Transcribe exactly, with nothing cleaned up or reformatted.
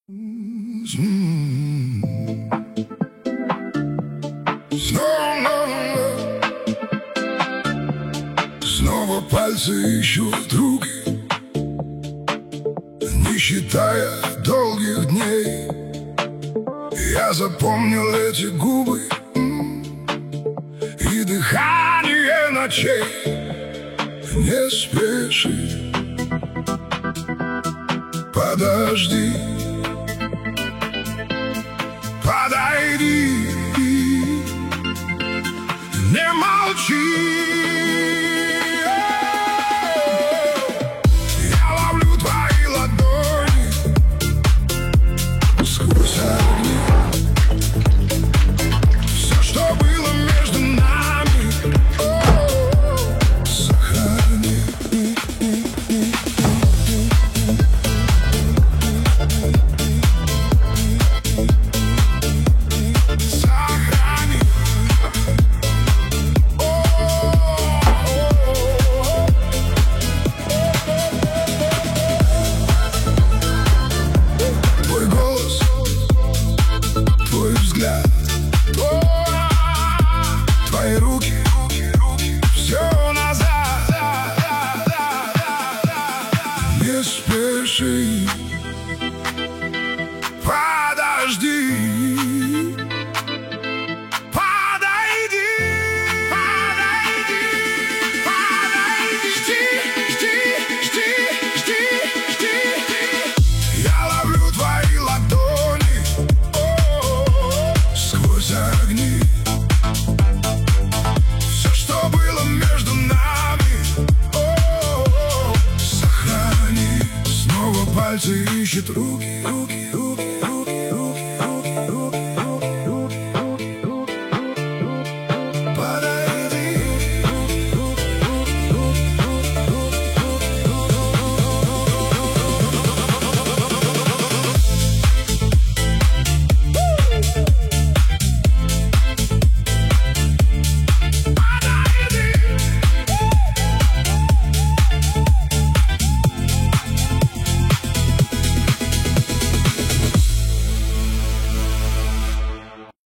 Снова пальцы ищут руки, не считая долгих дней. Я запомнил эти губы и дыхание ночей. Не спеши, подожди, подойди, не молчи. Я ловлю твои ладони сквозь огни. Все, что было между нами, сохрани. Твои руки, все назад. Не спеши, подожди, подойди, подойди, подойди. Жди, жди, жди, жди, жди. Я ловлю твои ладони сквозь огни. Все, что было между нами, сохрани. Снова пальцы ищут руки, руки, руки, руки.